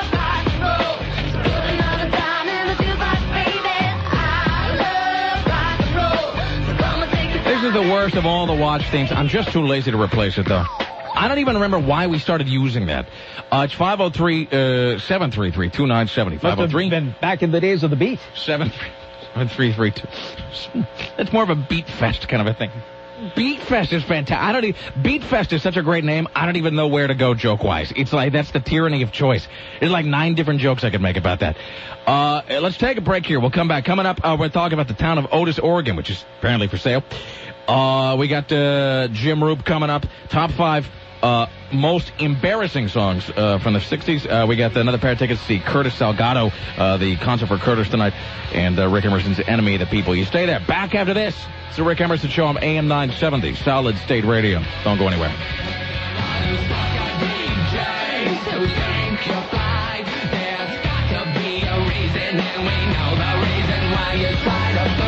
This is the worst of all the watch themes. I'm just too lazy to replace it, though. I don't even remember why we started using that. Uh, it's five oh three, seven three three, two nine seven oh. five oh three? Been back in the days of the beat. seven three three two. It's more of a beat fest kind of a thing. Beat Fest is fantastic. I don't even, Beat Fest is such a great name, I don't even know where to go joke-wise. It's like, that's the tyranny of choice. There's like nine different jokes I could make about that. Uh, let's take a break here. We'll come back. Coming up, uh, we're talking about the town of Otis, Oregon, which is apparently for sale. Uh, we got, uh, Jim Roop coming up. Top five, uh, most embarrassing songs, uh, from the sixties. Uh, we got another pair of tickets to see Curtis Salgado, uh, the concert for Curtis tonight, and, uh, Rick Emerson's Enemy of the People. You stay there. Back after this. It's the Rick Emerson Show on A M nine seventy, Solid State Radio. Don't go anywhere. There's got to be a reason, and we know the reason why you try to